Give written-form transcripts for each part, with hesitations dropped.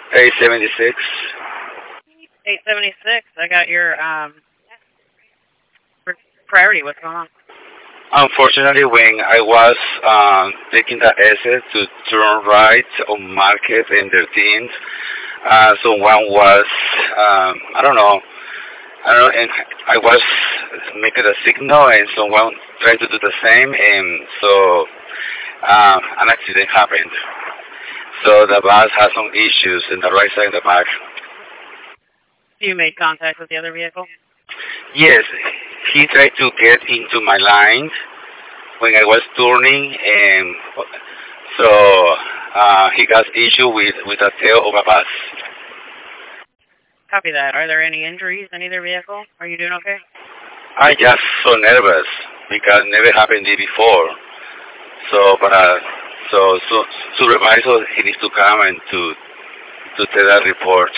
A76. 876. I got your priority. What's going on? Unfortunately, when I was taking the exit to turn right on Market and 13th, someone was, I don't know, and I was making a signal, and someone tried to do the same, and so an accident happened. So the bus has some issues in the right side of the back. You made contact with the other vehicle? Yes, he tried to get into my line when I was turning, and so he got issue with the tail of a bus. Copy that. Are there any injuries in either vehicle? Are you doing okay? I just so nervous because never happened before. So, but so supervisor he needs to come and to tell that report.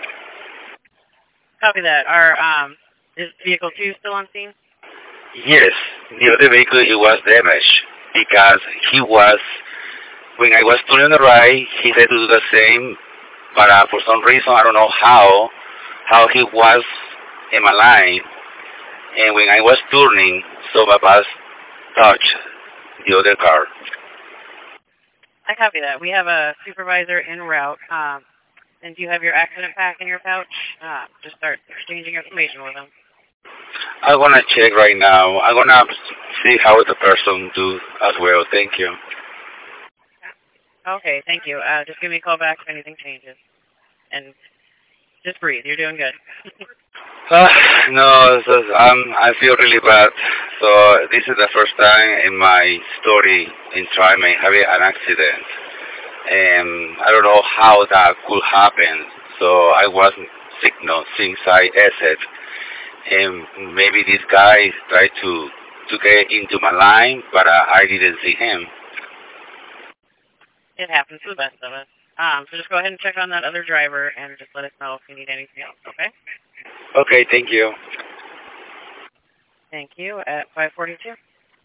Copy that. Are is vehicle 2 still on scene? Yes, the other vehicle it was damaged because he was when I was turning the right, he said to do the same, but for some reason I don't know how he was in my line, and when I was turning, so my bus touched the other car. I copy that. We have a supervisor en route. And do you have your accident pack in your pouch? Just start exchanging information with them. I'm gonna check right now. I'm gonna see how the person do as well. Thank you. Okay, thank you. Just give me a call back if anything changes. And just breathe. You're doing good. No, I feel really bad. So this is the first time in my story in Trimen having an accident, and I don't know how that could happen. So I wasn't signal since I exit, and maybe this guy tried to get into my line, but I didn't see him. It happens to the best of us. So just go ahead and check on that other driver and just let us know if you need anything else, okay? Okay, thank you. Thank you. At 542.